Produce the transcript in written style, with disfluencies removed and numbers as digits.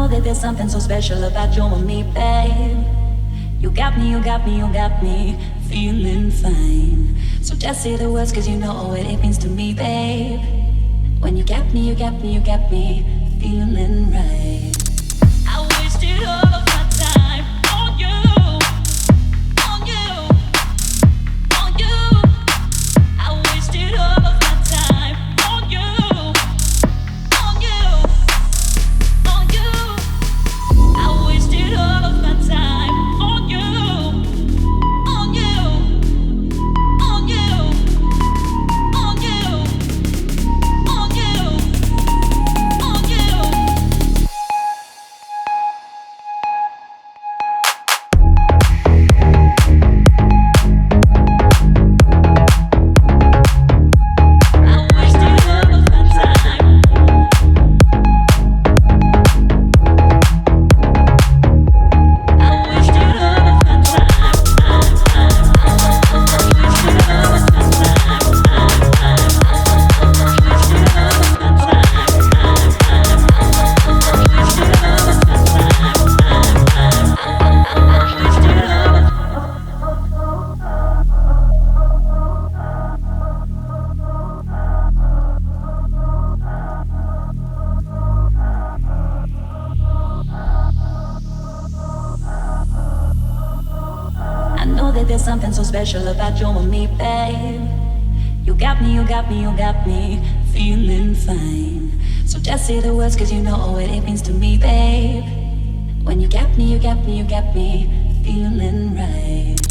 know that there's something so special about you and me, babe. You got me, you got me, you got me feeling fine. So just say the words, cause you know what it means to me, babe. When you got me, you got me, you got me feeling right. I wasted all of my time on you, on you, on you. I wasted all of my time on you, on you, on you. I wasted all of my time on you, on you, on you, on you, on you, on you. I wasted all of my time. I wasted all of my time. I know that there's something so special about you and me, babe. You got me, you got me, you got me feeling fine. So just say the words, cause you know what it means to me, babe. When you got me, you got me, you got me feeling right.